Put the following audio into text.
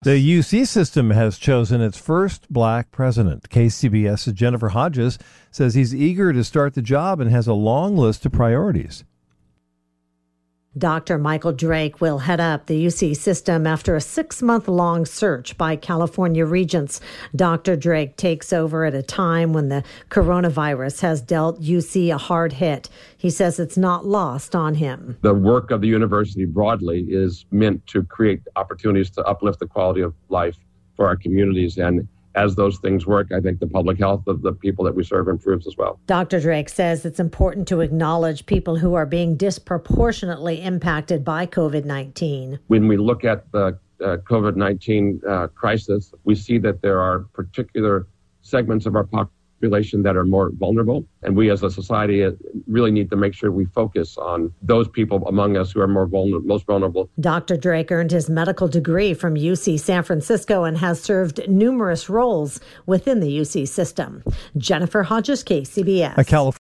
The UC system has chosen its first black president. KCBS's Jennifer Hodges says he's eager to start the job and has a long list of priorities. Dr. Michael Drake will head up the UC system after a 6-month-long search by California regents. Dr. Drake takes over at a time when the coronavirus has dealt UC a hard hit. He says it's not lost on him. The work of the university broadly is meant to create opportunities to uplift the quality of life for our communities. And as those things work, I think the public health of the people that we serve improves as well. Dr. Drake says it's important to acknowledge people who are being disproportionately impacted by COVID-19. When we look at the COVID-19 crisis, we see that there are particular segments of our population that are more vulnerable. And we as a society really need to make sure we focus on those people among us who are most vulnerable. Dr. Drake earned his medical degree from UC San Francisco and has served numerous roles within the UC system. Jennifer Hodges, KCBS.